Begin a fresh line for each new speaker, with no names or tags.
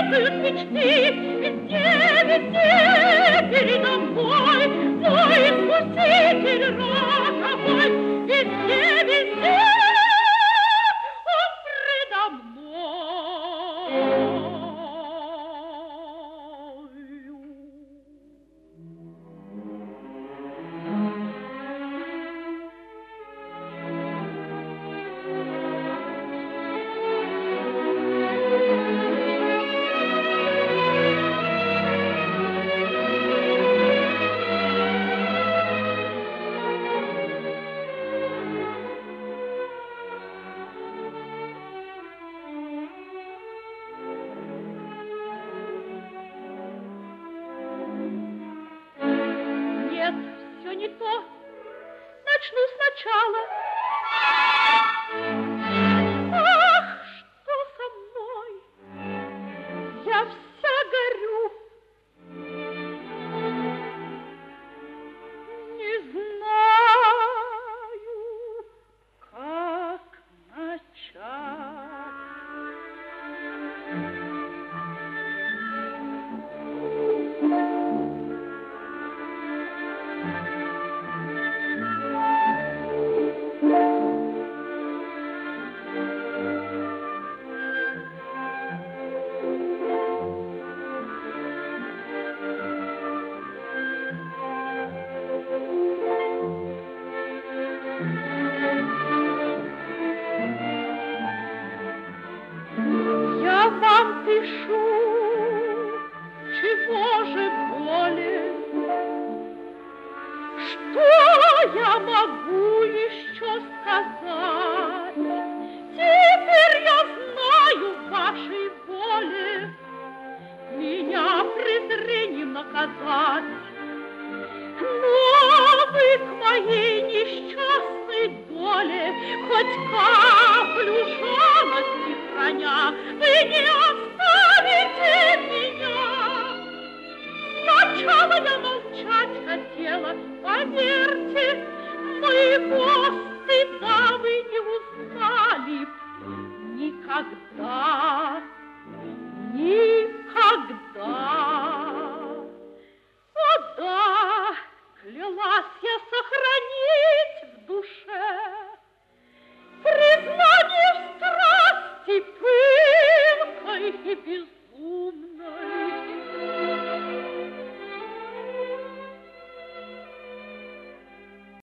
прыгают мечты, везде передо мной, мой искуситель роковой, везде он предо мной. Все не то. Начну сначала. Ах, что со мной? Я вся горю. Не знаю, как начать. Я вам пишу, чего же более, что я могу еще сказать? Теперь я знаю вашей воле меня презрением наказать. Но вы к моей несчастной доле хоть каплю жалости храня, вы не оставите меня. Сначала я молчать хотела, поверьте, моего стыда вы не узнали. Никогда